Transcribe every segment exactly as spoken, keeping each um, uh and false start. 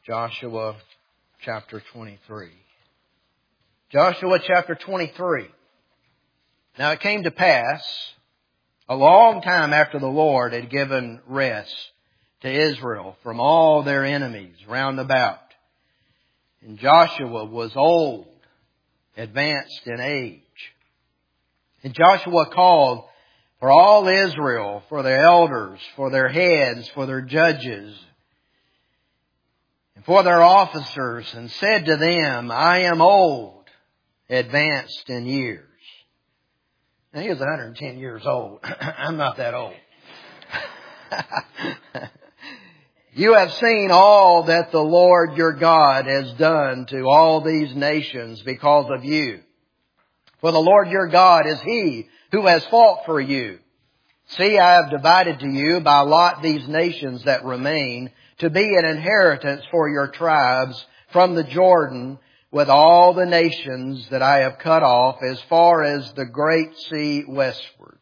Joshua chapter twenty-three. Joshua chapter twenty-three. Now it came to pass, a long time after the Lord had given rest to Israel from all their enemies round about, and Joshua was old, advanced in age. And Joshua called for all Israel, for their elders, for their heads, for their judges, and for their officers, and said to them, I am old, advanced in years. Now he was one hundred ten years old. I'm not that old. You have seen all that the Lord your God has done to all these nations because of you. For the Lord your God is He who has fought for you. See, I have divided to you by lot these nations that remain to be an inheritance for your tribes from the Jordan with all the nations that I have cut off as far as the great sea westward.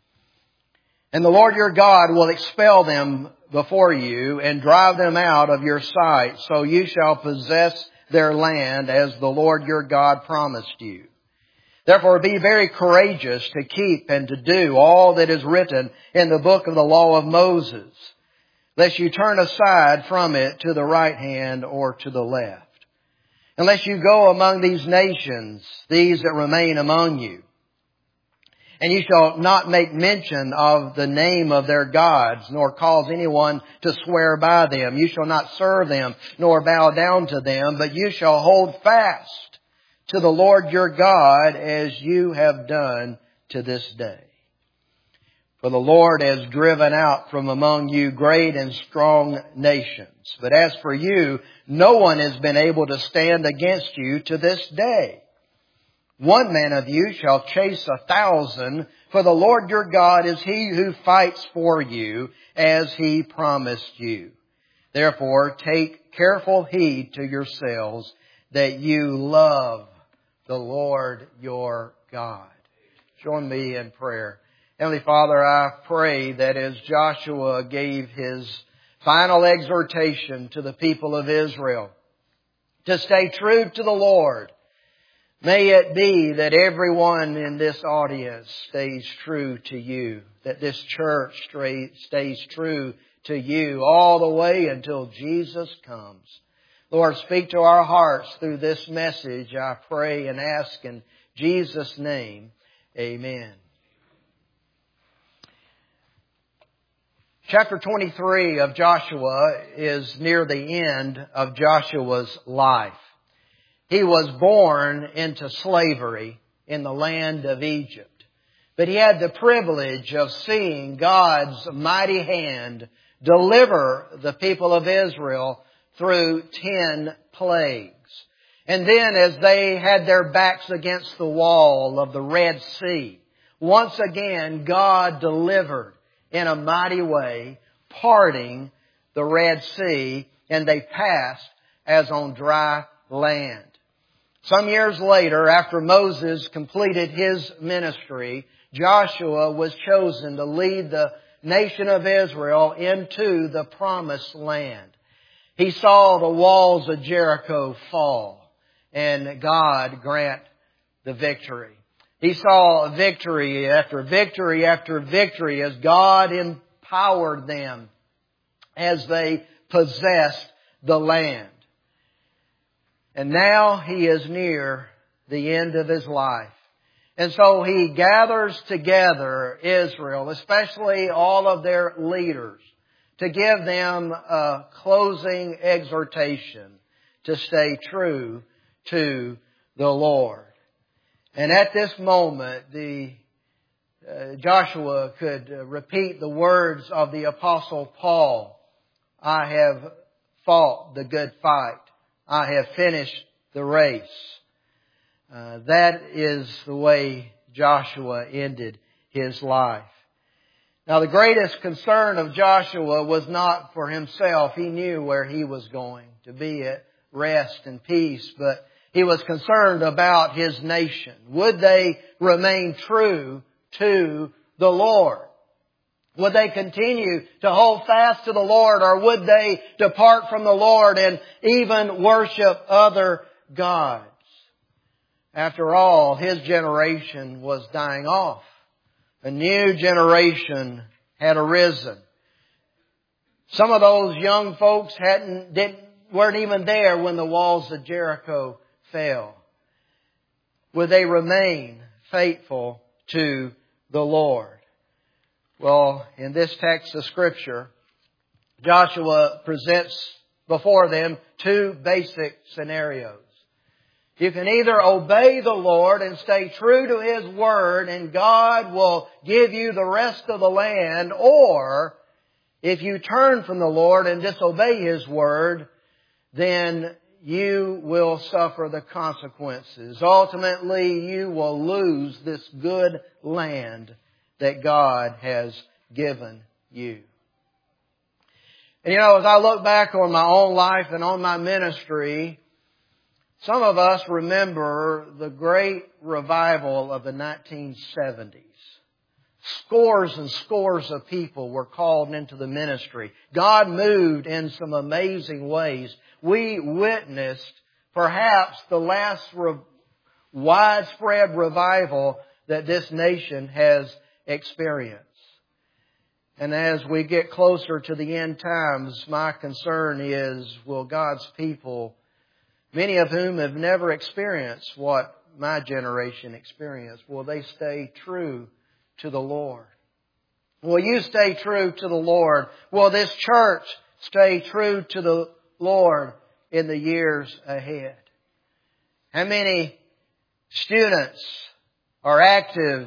And the Lord your God will expel them before you and drive them out of your sight, so you shall possess their land as the Lord your God promised you. Therefore be very courageous to keep and to do all that is written in the book of the law of Moses, lest you turn aside from it to the right hand or to the left. Unless you go among these nations, these that remain among you, and you shall not make mention of the name of their gods, nor cause anyone to swear by them. You shall not serve them, nor bow down to them, but you shall hold fast to the Lord your God as you have done to this day. For the Lord has driven out from among you great and strong nations. But as for you, no one has been able to stand against you to this day. One man of you shall chase a thousand, for the Lord your God is He who fights for you, as He promised you. Therefore, take careful heed to yourselves that you love the Lord your God. Join me in prayer. Heavenly Father, I pray that as Joshua gave his final exhortation to the people of Israel to stay true to the Lord, may it be that everyone in this audience stays true to you, that this church stays true to you all the way until Jesus comes. Lord, speak to our hearts through this message, I pray and ask in Jesus' name. Amen. Chapter twenty-three of Joshua is near the end of Joshua's life. He was born into slavery in the land of Egypt, but he had the privilege of seeing God's mighty hand deliver the people of Israel through ten plagues. And then as they had their backs against the wall of the Red Sea, once again God delivered in a mighty way, parting the Red Sea, and they passed as on dry land. Some years later, after Moses completed his ministry, Joshua was chosen to lead the nation of Israel into the Promised Land. He saw the walls of Jericho fall and God grant the victory. He saw victory after victory after victory as God empowered them as they possessed the land. And now he is near the end of his life. And so he gathers together Israel, especially all of their leaders, to give them a closing exhortation to stay true to the Lord. And at this moment, the uh, Joshua could uh, repeat the words of the Apostle Paul. I have fought the good fight. I have finished the race. Uh, that is the way Joshua ended his life. Now the greatest concern of Joshua was not for himself. He knew where he was going, to be at rest and peace, but he was concerned about his nation. Would they remain true to the Lord? Would they continue to hold fast to the Lord, or would they depart from the Lord and even worship other gods? After all, his generation was dying off. A new generation had arisen. Some of those young folks hadn't, didn't, weren't even there when the walls of Jericho fell. Would they remain faithful to the Lord? Well, in this text of Scripture, Joshua presents before them two basic scenarios. You can either obey the Lord and stay true to His Word, and God will give you the rest of the land, or if you turn from the Lord and disobey His Word, then you will suffer the consequences. Ultimately, you will lose this good land that God has given you. And you know, as I look back on my own life and on my ministry, some of us remember the great revival of the nineteen seventies. Scores and scores of people were called into the ministry. God moved in some amazing ways. We witnessed perhaps the last re- widespread revival that this nation has experienced. And as we get closer to the end times, my concern is, will God's people, many of whom have never experienced what my generation experienced, will they stay true to the Lord? Will you stay true to the Lord? Will this church stay true to the Lord in the years ahead? How many students are active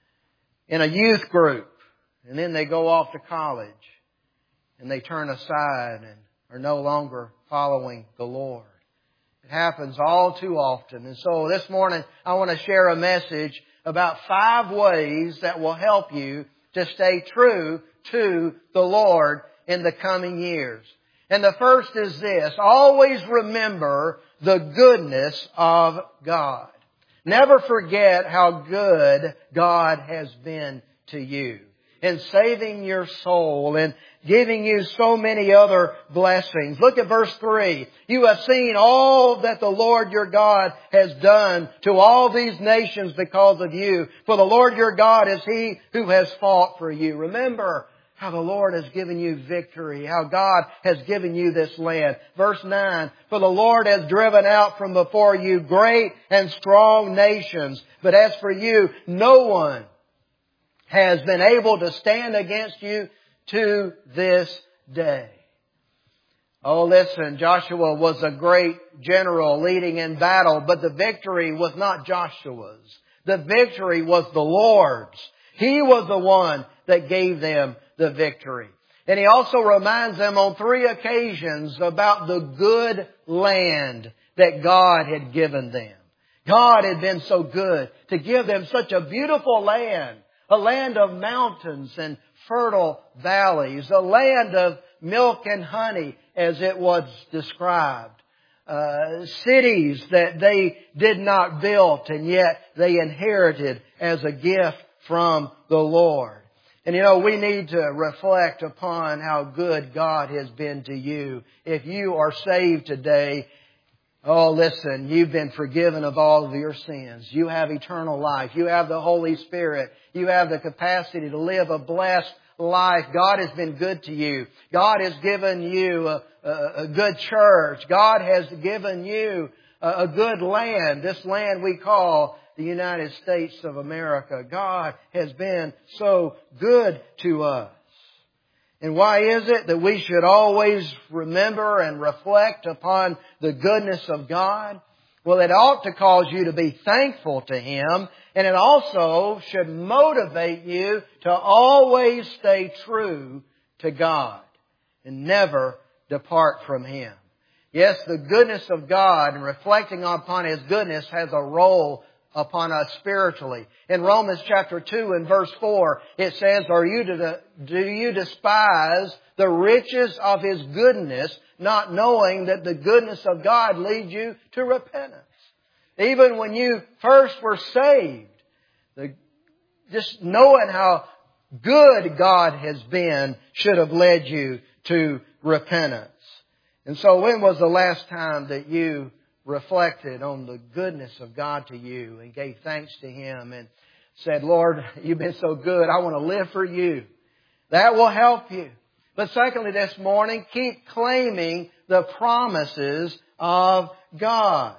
in a youth group, and then they go off to college and they turn aside and are no longer following the Lord? It happens all too often. And so this morning I want to share a message about five ways that will help you to stay true to the Lord in the coming years. And the first is this: always remember the goodness of God. Never forget how good God has been to you in saving your soul and giving you so many other blessings. Look at verse three. You have seen all that the Lord your God has done to all these nations because of you. For the Lord your God is He who has fought for you. Remember how the Lord has given you victory, how God has given you this land. Verse nine, for the Lord has driven out from before you great and strong nations, but as for you, no one has been able to stand against you to this day. Oh, listen, Joshua was a great general leading in battle, but the victory was not Joshua's. The victory was the Lord's. He was the one that gave them the victory. And he also reminds them on three occasions about the good land that God had given them. God had been so good to give them such a beautiful land, a land of mountains and fertile valleys, a land of milk and honey as it was described. Uh, cities that they did not build and yet they inherited as a gift from the Lord. And you know, we need to reflect upon how good God has been to you. If you are saved today, oh, listen, you've been forgiven of all of your sins. You have eternal life. You have the Holy Spirit. You have the capacity to live a blessed life. God has been good to you. God has given you a, a, a good church. God has given you a, a good land. This land we call the United States of America. God has been so good to us. And why is it that we should always remember and reflect upon the goodness of God? Well, it ought to cause you to be thankful to Him, and it also should motivate you to always stay true to God and never depart from Him. Yes, the goodness of God and reflecting upon His goodness has a role upon us spiritually. In Romans chapter two and verse four, it says, Are you to, do you despise the riches of His goodness, not knowing that the goodness of God leads you to repentance? Even when you first were saved, the, just knowing how good God has been should have led you to repentance. And so when was the last time that you reflected on the goodness of God to you and gave thanks to Him and said, Lord, You've been so good. I want to live for You. That will help you. But secondly, this morning, keep claiming the promises of God.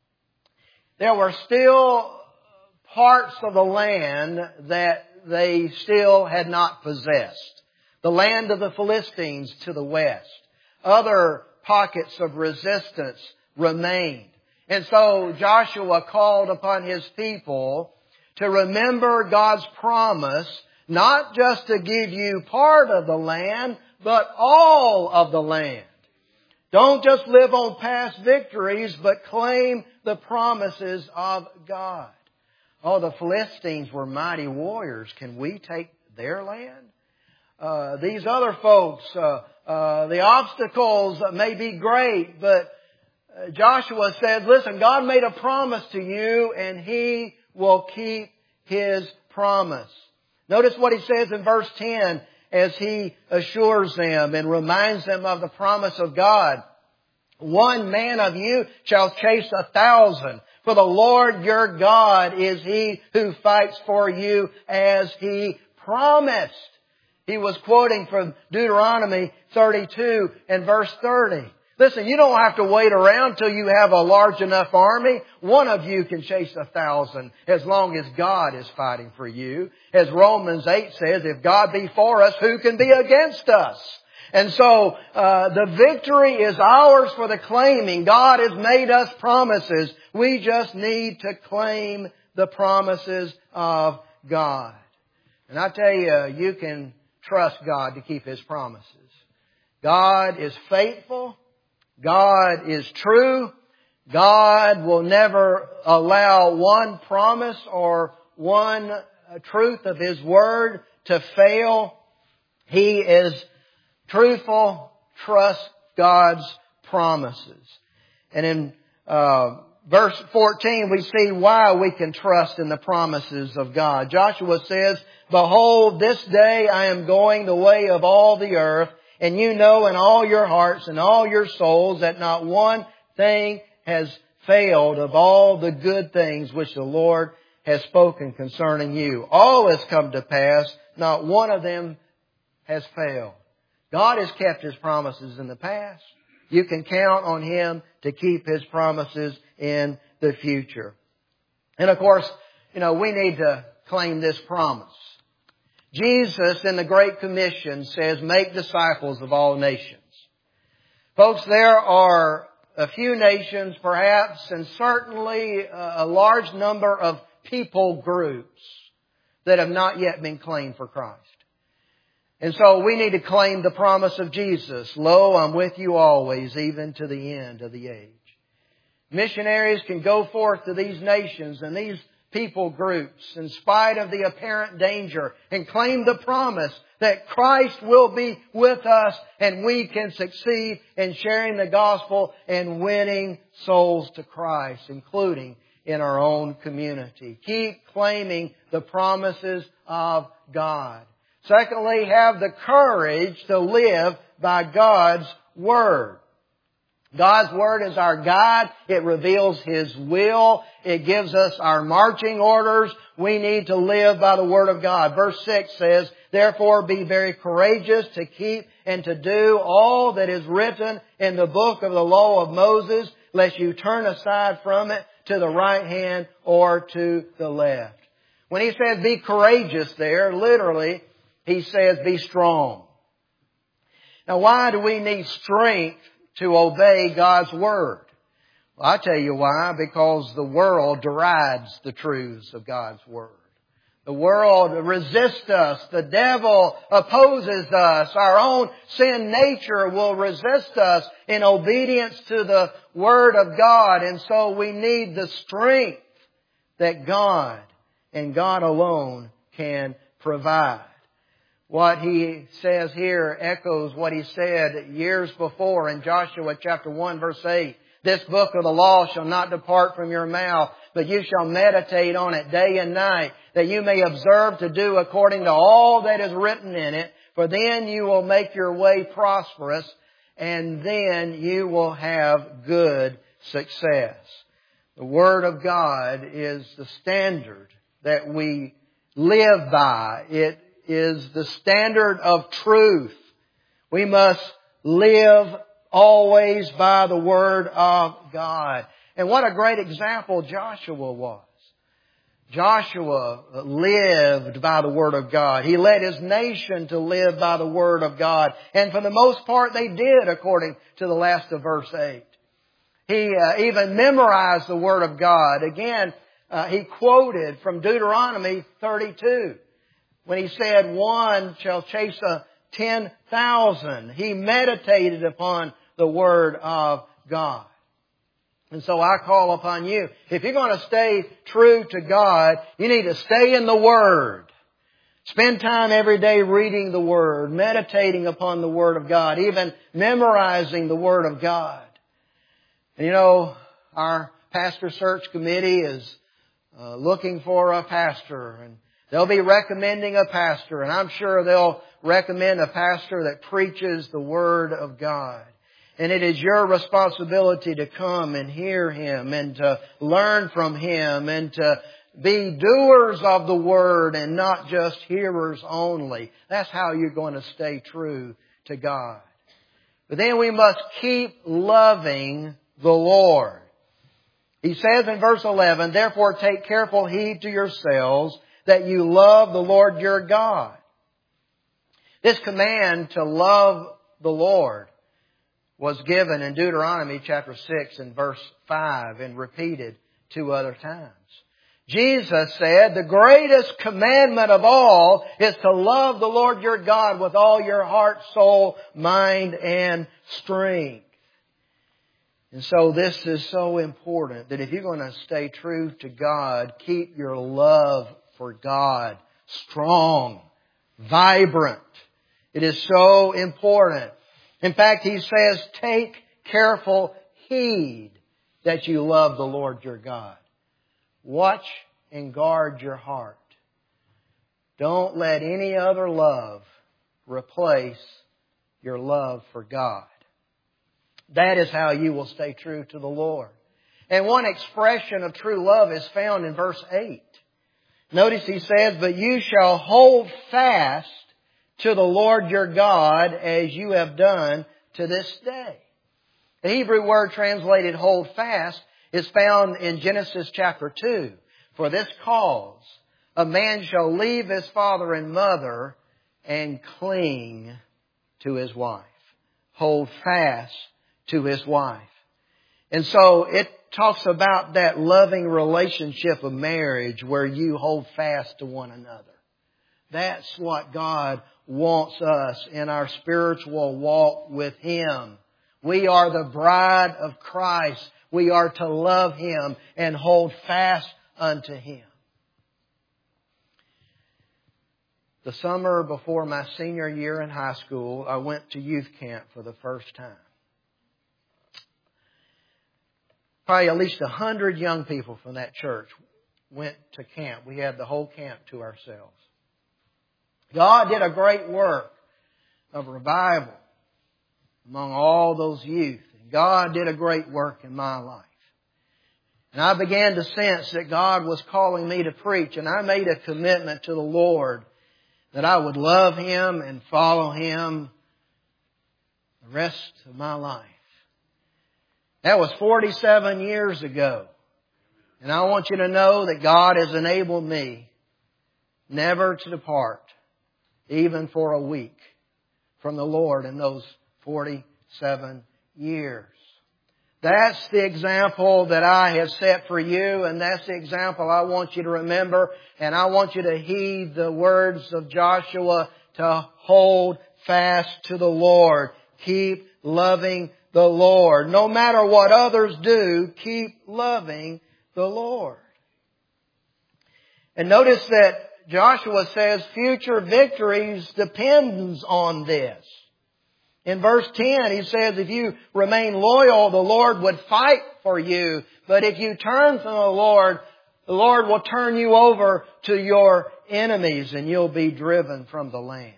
There were still parts of the land that they still had not possessed. The land of the Philistines to the west. Other pockets of resistance remained. And so Joshua called upon his people to remember God's promise, not just to give you part of the land, but all of the land. Don't just live on past victories, but claim the promises of God. Oh, the Philistines were mighty warriors. Can we take their land? Uh, these other folks, uh, uh, the obstacles may be great, but Joshua said, listen, God made a promise to you and He will keep His promise. Notice what He says in verse ten as He assures them and reminds them of the promise of God. One man of you shall chase a thousand, for the Lord your God is He who fights for you as He promised. He was quoting from Deuteronomy thirty-two and verse thirty. Listen, you don't have to wait around till you have a large enough army. One of you can chase a thousand as long as God is fighting for you. As Romans eight says, if God be for us, who can be against us? And so uh, the victory is ours for the claiming. God has made us promises. We just need to claim the promises of God. And I tell you, you can trust God to keep His promises. God is faithful. God is true. God will never allow one promise or one truth of His Word to fail. He is truthful. Trust God's promises. And in uh, verse fourteen, we see why we can trust in the promises of God. Joshua says, behold, this day I am going the way of all the earth, and you know in all your hearts and all your souls that not one thing has failed of all the good things which the Lord has spoken concerning you. All has come to pass. Not one of them has failed. God has kept His promises in the past. You can count on Him to keep His promises in the future. And of course, you know, we need to claim this promise. Jesus in the Great Commission says, make disciples of all nations. Folks, there are a few nations perhaps, and certainly a large number of people groups that have not yet been claimed for Christ. And so we need to claim the promise of Jesus. Lo, I'm with you always, even to the end of the age. Missionaries can go forth to these nations and these people groups in spite of the apparent danger and claim the promise that Christ will be with us and we can succeed in sharing the gospel and winning souls to Christ, including in our own community. Keep claiming the promises of God. Secondly, have the courage to live by God's Word. God's Word is our guide. It reveals His will. It gives us our marching orders. We need to live by the Word of God. Verse six says, therefore be very courageous to keep and to do all that is written in the book of the law of Moses, lest you turn aside from it to the right hand or to the left. When he says be courageous there, literally, he says be strong. Now why do we need strength to obey God's Word? Well, I tell you why. Because the world derides the truths of God's Word. The world resists us. The devil opposes us. Our own sin nature will resist us in obedience to the Word of God. And so we need the strength that God and God alone can provide. What he says here echoes what he said years before in Joshua chapter one verse eight. This book of the law shall not depart from your mouth, but you shall meditate on it day and night, that you may observe to do according to all that is written in it. For then you will make your way prosperous, and then you will have good success. The Word of God is the standard that we live by. It is the standard of truth. We must live always by the Word of God. And what a great example Joshua was. Joshua lived by the Word of God. He led his nation to live by the Word of God. And for the most part they did, according to the last of verse eight. He uh, even memorized the Word of God. Again, uh, he quoted from Deuteronomy thirty-two when he said, one shall chase a ten thousand. He meditated upon the Word of God. And so I call upon you, if you're going to stay true to God, you need to stay in the Word. Spend time every day reading the Word, meditating upon the Word of God, even memorizing the Word of God. And you know, our pastor search committee is uh, looking for a pastor, and they'll be recommending a pastor, and I'm sure they'll recommend a pastor that preaches the Word of God. And it is your responsibility to come and hear Him and to learn from Him and to be doers of the Word and not just hearers only. That's how you're going to stay true to God. But then we must keep loving the Lord. He says in verse eleven, therefore take careful heed to yourselves that you love the Lord your God. This command to love the Lord was given in Deuteronomy chapter six and verse five and repeated two other times. Jesus said the greatest commandment of all is to love the Lord your God with all your heart, soul, mind, and strength. And so this is so important that if you're going to stay true to God, keep your love for God strong, vibrant. It is so important. In fact, He says, take careful heed that you love the Lord your God. Watch and guard your heart. Don't let any other love replace your love for God. That is how you will stay true to the Lord. And one expression of true love is found in verse eight. Notice He says, but you shall hold fast to the Lord your God as you have done to this day. The Hebrew word translated hold fast is found in Genesis chapter two. For this cause a man shall leave his father and mother and cling to his wife. Hold fast to his wife. And so it talks about that loving relationship of marriage where you hold fast to one another. That's what God wants us in our spiritual walk with Him. We are the bride of Christ. We are to love Him and hold fast unto Him. The summer before my senior year in high school, I went to youth camp for the first time. Probably at least a hundred young people from that church went to camp. We had the whole camp to ourselves. God did a great work of revival among all those youth. And God did a great work in my life. And I began to sense that God was calling me to preach. And I made a commitment to the Lord that I would love Him and follow Him the rest of my life. That was forty-seven years ago. And I want you to know that God has enabled me never to depart, even for a week, from the Lord in those forty-seven years. That's the example that I have set for you, and that's the example I want you to remember. And I want you to heed the words of Joshua to hold fast to the Lord. Keep loving the Lord. No matter what others do, keep loving the Lord. And notice that Joshua says future victories depends on this. In verse ten, He says, if you remain loyal, the Lord would fight for you. But if you turn from the Lord, the Lord will turn you over to your enemies and you'll be driven from the land.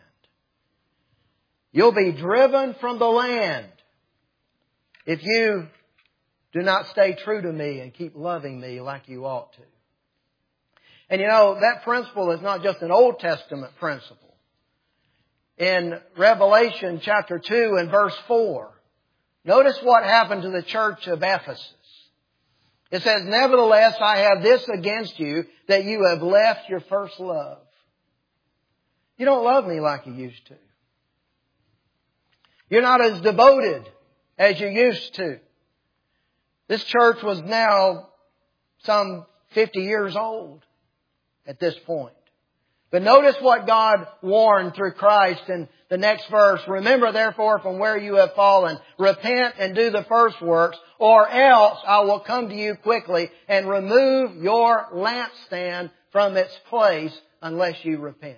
You'll be driven from the land if you do not stay true to Me and keep loving Me like you ought to. And you know, that principle is not just an Old Testament principle. In Revelation chapter two and verse four, notice what happened to the church of Ephesus. It says, nevertheless, I have this against you, that you have left your first love. You don't love Me like you used to. You're not as devoted as you used to. This church was now some fifty years old at this point. But notice what God warned through Christ in the next verse. Remember therefore from where you have fallen. Repent and do the first works, or else I will come to you quickly and remove your lampstand from its place unless you repent.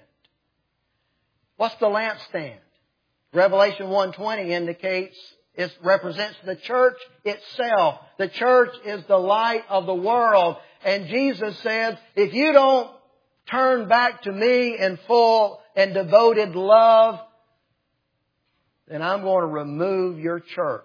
What's the lampstand? Revelation one twenty indicates it represents the church itself. The church is the light of the world. And Jesus says, if you don't turn back to Me in full and devoted love, then I'm going to remove your church.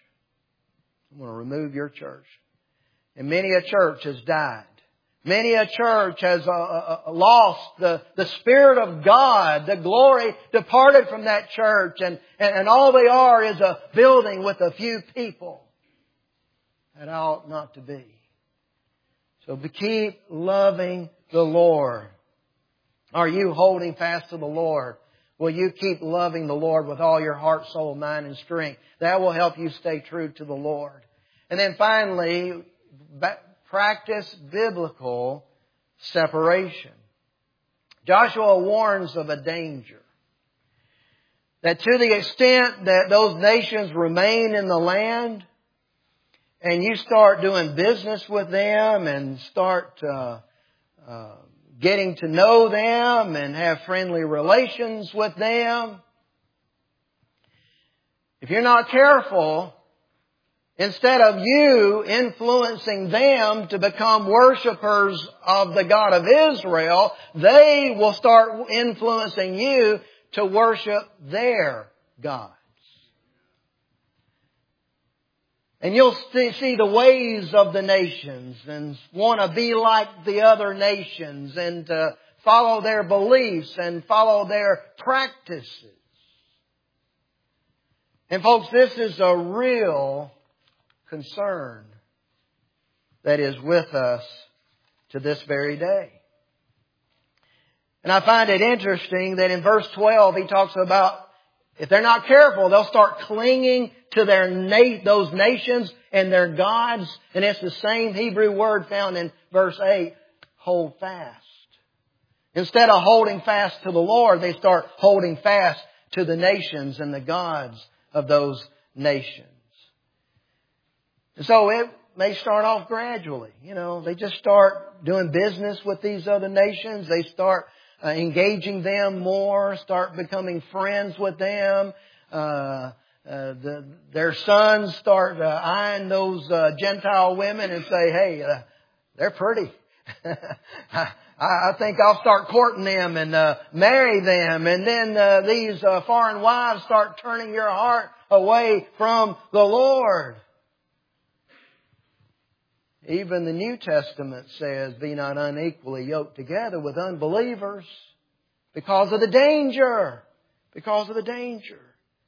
I'm going to remove your church. And many a church has died. Many a church has uh, uh, lost the, the Spirit of God. The glory departed from that church. And, and, and all they are is a building with a few people. That ought not to be. So keep loving the Lord. Are you holding fast to the Lord? Will you keep loving the Lord with all your heart, soul, mind, and strength? That will help you stay true to the Lord. And then finally, practice biblical separation. Joshua warns of a danger. That to the extent that those nations remain in the land, and you start doing business with them and start uh, uh, getting to know them and have friendly relations with them, if you're not careful, instead of you influencing them to become worshipers of the God of Israel, they will start influencing you to worship their gods. And you'll see the ways of the nations and want to be like the other nations and uh, follow their beliefs and follow their practices. And folks, this is a real concern that is with us to this very day. And I find it interesting that in verse twelve he talks about if they're not careful, they'll start clinging to their na- those nations and their gods. And it's the same Hebrew word found in verse eight, hold fast. Instead of holding fast to the Lord, they start holding fast to the nations and the gods of those nations. And so it may start off gradually. You know, they just start doing business with these other nations. They start uh, engaging them more, start becoming friends with them. Uh, uh, the, their sons start uh, eyeing those uh, Gentile women and say, hey, uh, they're pretty. I, I think I'll start courting them and uh, marry them. And then uh, these uh, foreign wives start turning your heart away from the Lord. Even the New Testament says, be not unequally yoked together with unbelievers because of the danger. Because of the danger.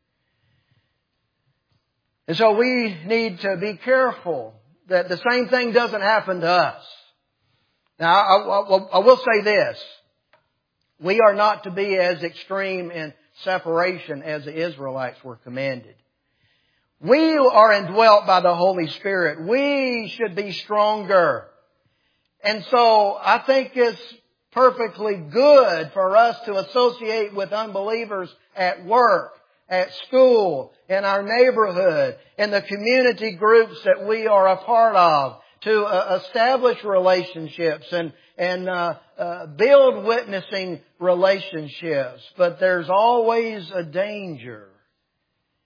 And so we need to be careful that the same thing doesn't happen to us. Now, I, I, I will say this. We are not to be as extreme in separation as the Israelites were commanded. We are indwelt by the Holy Spirit. We should be stronger. And so I think it's perfectly good for us to associate with unbelievers at work, at school, in our neighborhood, in the community groups that we are a part of, to uh, establish relationships and, and uh, uh, build witnessing relationships. But there's always a danger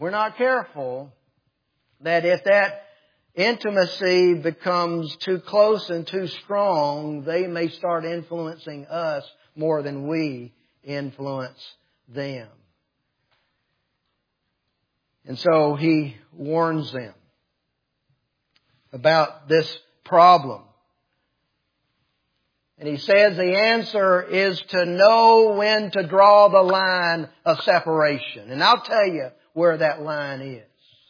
we're not careful, that if that intimacy becomes too close and too strong, they may start influencing us more than we influence them. And so He warns them about this problem. And He says the answer is to know when to draw the line of separation. And I'll tell you where that line is.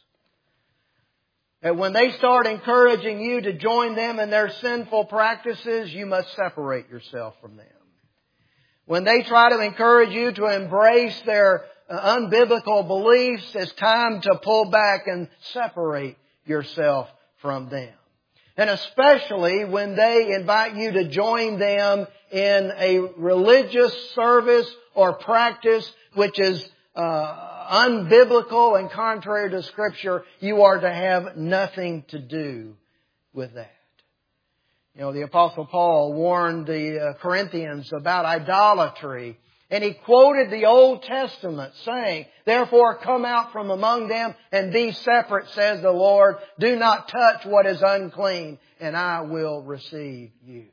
That when they start encouraging you to join them in their sinful practices, you must separate yourself from them. When they try to encourage you to embrace their unbiblical beliefs, it's time to pull back and separate yourself from them. And especially when they invite you to join them in a religious service or practice which is uh, unbiblical and contrary to Scripture, you are to have nothing to do with that. You know, the Apostle Paul warned the uh, Corinthians about idolatry. And he quoted the Old Testament saying, "Therefore come out from among them and be separate, says the Lord. Do not touch what is unclean, and I will receive you."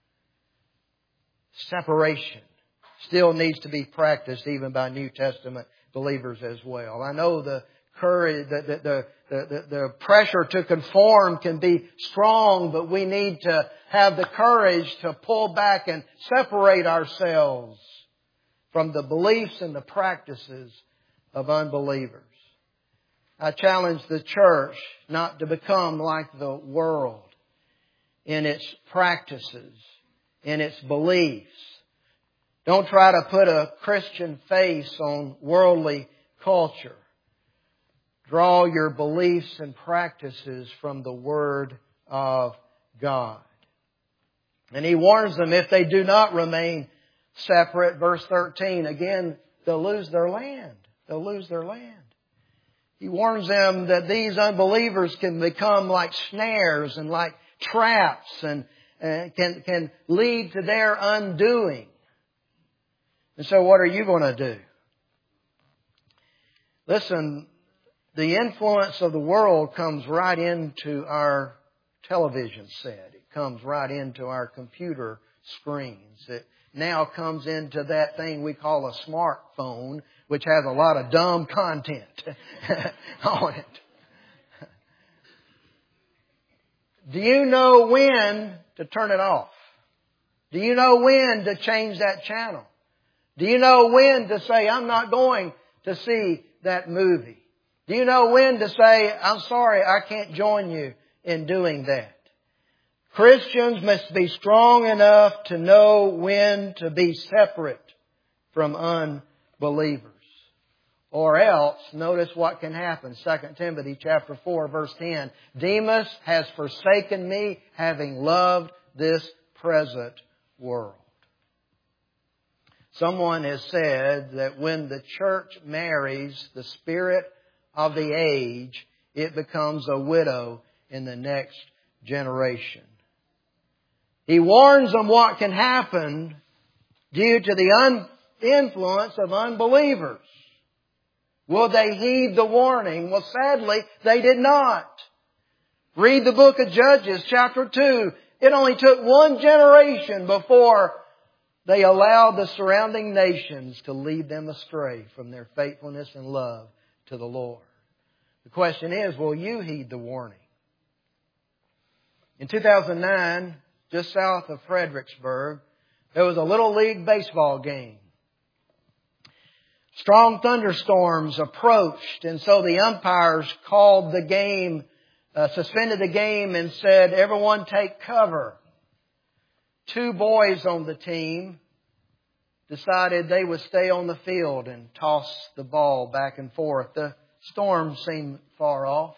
Separation still needs to be practiced even by New Testament believers as well. I know the courage, the, the, the, the, the pressure to conform can be strong, but we need to have the courage to pull back and separate ourselves from the beliefs and the practices of unbelievers. I challenge the church not to become like the world in its practices, in its beliefs. Don't try to put a Christian face on worldly culture. Draw your beliefs and practices from the Word of God. And He warns them if they do not remain separate, verse thirteen, again, they'll lose their land. They'll lose their land. He warns them that these unbelievers can become like snares and like traps and uh, can, can lead to their undoing. And so what are you going to do? Listen, the influence of the world comes right into our television set. It comes right into our computer screens. It now comes into that thing we call a smartphone, which has a lot of dumb content on it. Do you know when to turn it off? Do you know when to change that channel? Do you know when to say, "I'm not going to see that movie"? Do you know when to say, "I'm sorry, I can't join you in doing that"? Christians must be strong enough to know when to be separate from unbelievers. Or else, notice what can happen. Second Timothy chapter four, verse ten. "Demas has forsaken me, having loved this present world." Someone has said that when the church marries the spirit of the age, it becomes a widow in the next generation. He warns them what can happen due to the un- influence of unbelievers. Will they heed the warning? Well, sadly, they did not. Read the book of Judges, chapter two. It only took one generation before they allowed the surrounding nations to lead them astray from their faithfulness and love to the Lord. The question is, will you heed the warning? In two thousand nine, just south of Fredericksburg, there was a Little League baseball game. Strong thunderstorms approached, and so the umpires called the game, uh, suspended the game and said, "Everyone take cover." Two boys on the team decided they would stay on the field and toss the ball back and forth. The storm seemed far off.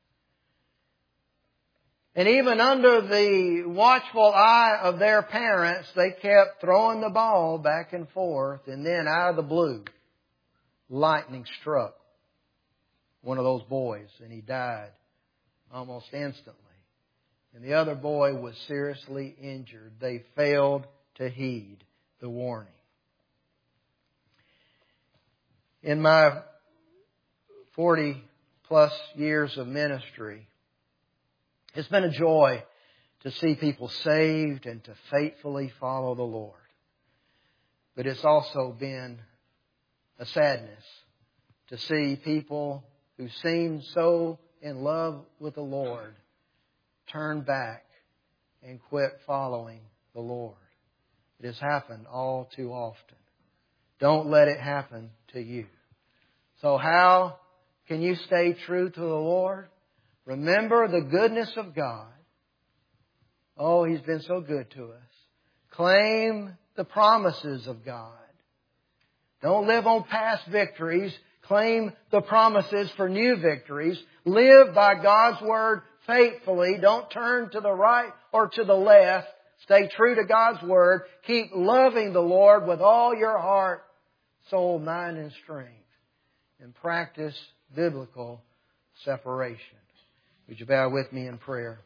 And even under the watchful eye of their parents, they kept throwing the ball back and forth. And then out of the blue, lightning struck one of those boys and he died almost instantly. And the other boy was seriously injured. They failed to heed the warning. In my forty plus years of ministry, it's been a joy to see people saved and to faithfully follow the Lord. But it's also been a sadness to see people who seem so in love with the Lord turn back and quit following the Lord. It has happened all too often. Don't let it happen to you. So how can you stay true to the Lord? Remember the goodness of God. Oh, He's been so good to us. Claim the promises of God. Don't live on past victories. Claim the promises for new victories. Live by God's Word faithfully. Don't turn to the right or to the left. Stay true to God's Word. Keep loving the Lord with all your heart, soul, mind, and strength. And practice biblical separation. Would you bow with me in prayer?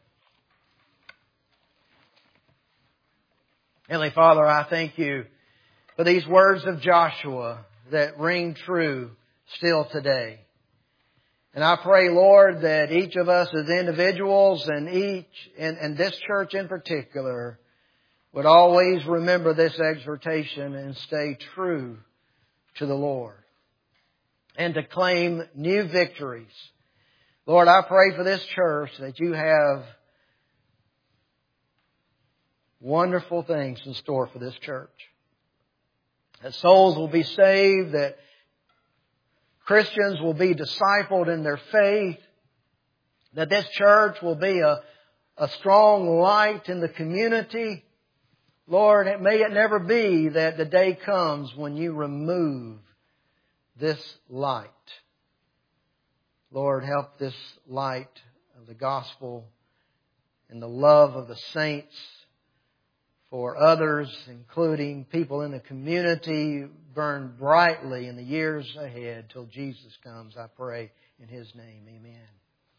Heavenly Father, I thank You for these words of Joshua that ring true still today. And I pray, Lord, that each of us as individuals and each, and, and this church in particular, would always remember this exhortation and stay true to the Lord. And to claim new victories. Lord, I pray for this church that You have wonderful things in store for this church. That souls will be saved, that Christians will be discipled in their faith, that this church will be a, a strong light in the community. Lord, may it never be that the day comes when You remove this light. Lord, help this light of the gospel and the love of the saints for others, including people in the community, burn brightly in the years ahead till Jesus comes. I pray in His name. Amen.